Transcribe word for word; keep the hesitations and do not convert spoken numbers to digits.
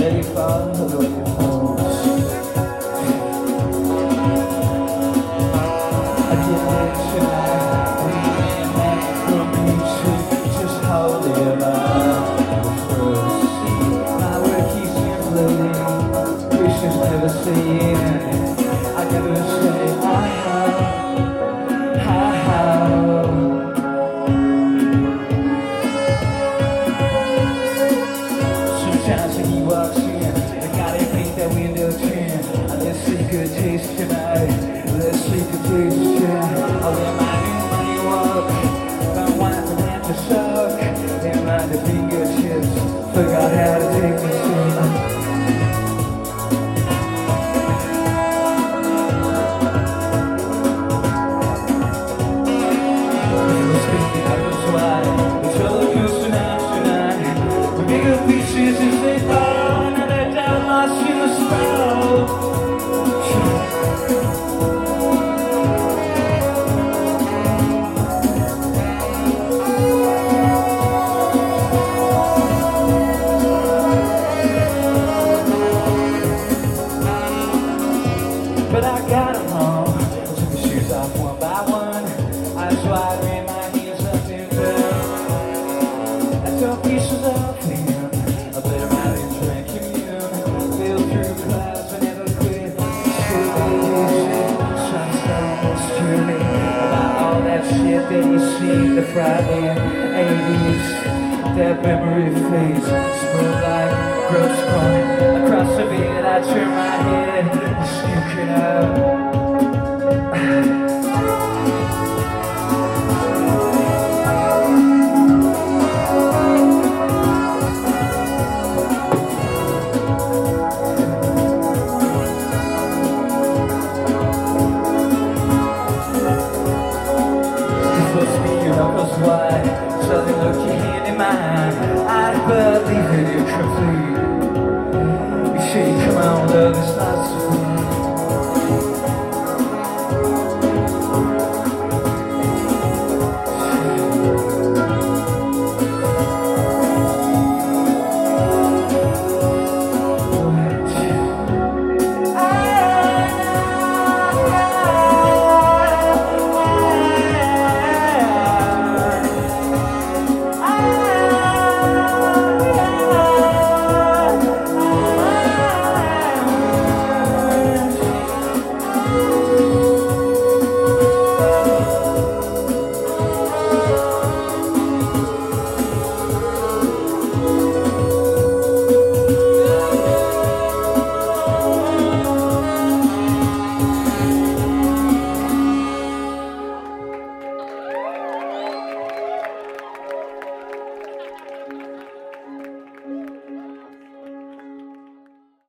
ready for the repose. I get it tonight, we ain't meant for me to just hold it up. My work keeps me floating, wishes never seen. I never say I have, I have. Sometimes when he walks in, I gotta make that window trim. Let's see good taste tonight. Let's see good taste tonight. I'll wear my new money walk. My wine from hand to suck. And my the fingertips. Forgot how to take the scene. Pieces as they fall, and I doubt lost in the spell. But I got them home. I took the shoes off one by one. I swiped in my heels up and down. I took pieces of me. Shit that you see, the Friday eighties, that memory fades, spread like gross corn. Across the bed, I turn my head, sneaking out. Why? So they look you hand in mine. I believe that you're complete. You say, come on, love, it's not